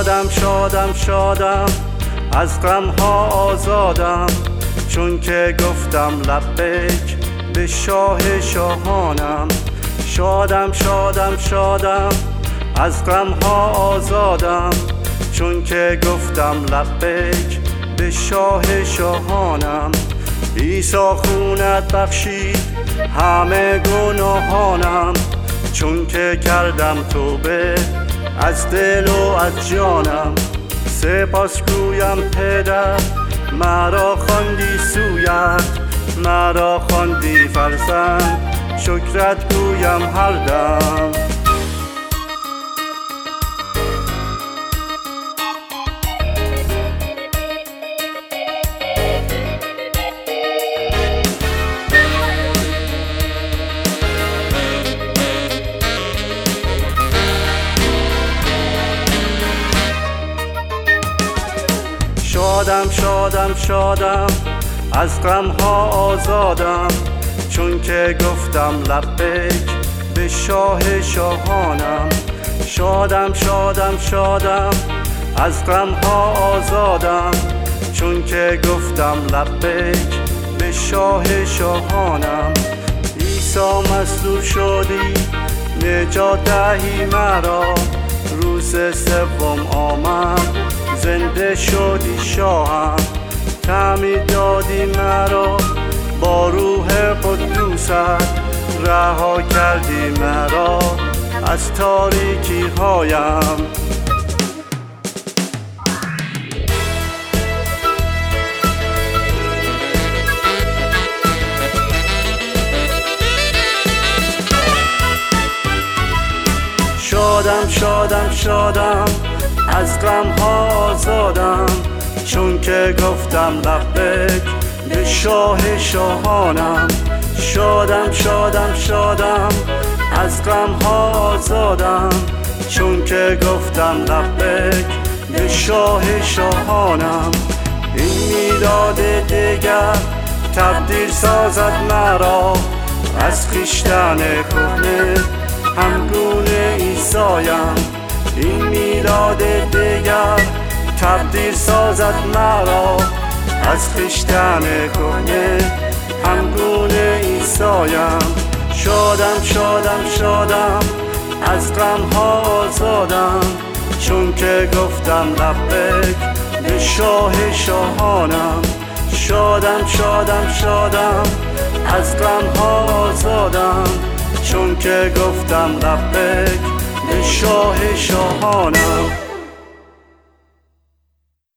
شادم از غمها آزادم، چون که گفتم لبیک به شاه شاهانم. شادم از غمها آزادم، چون که گفتم لبیک به شاه شاهانم. عیسی خونت بخشید همه گناهانم، چون که کردم توبه از دل و از جانم. سپاس گویم پدر، مرا خواندی سویت، مرا خواندی فرزند، شکرت گویم هر دم. شادم از غمها آزادم، چون که گفتم لبیک به شاه شاهانم. شادم از غمها آزادم، چون که گفتم لبیک به شاه شاهانم. عیسی مصلوب شدی نجات دهی مرا، روز سوم آمد زنده شدی شاهم. تعمید دادی مرا با روح قدوست، رها کردی مرا از تاریکی هایم. شادم از غمها آزادم، چون که گفتم لبیک به شاه شاهانم. شادم از غمها آزادم، چون که گفتم لبیک به شاه شاهانم. این میلاد دیگر تبدیل سازد مرا از خویشتن کهنه، همگونه عیسایم. این میلاد دیگر تبدیل سازد مرا از خویشتن کهنه، همگونه عیسایم. شادم از غمها آزادم، چون که گفتم لبیک به شاه شاهانم. شادم از غمها آزادم، چون که گفتم لبیک به شاه شاهانم.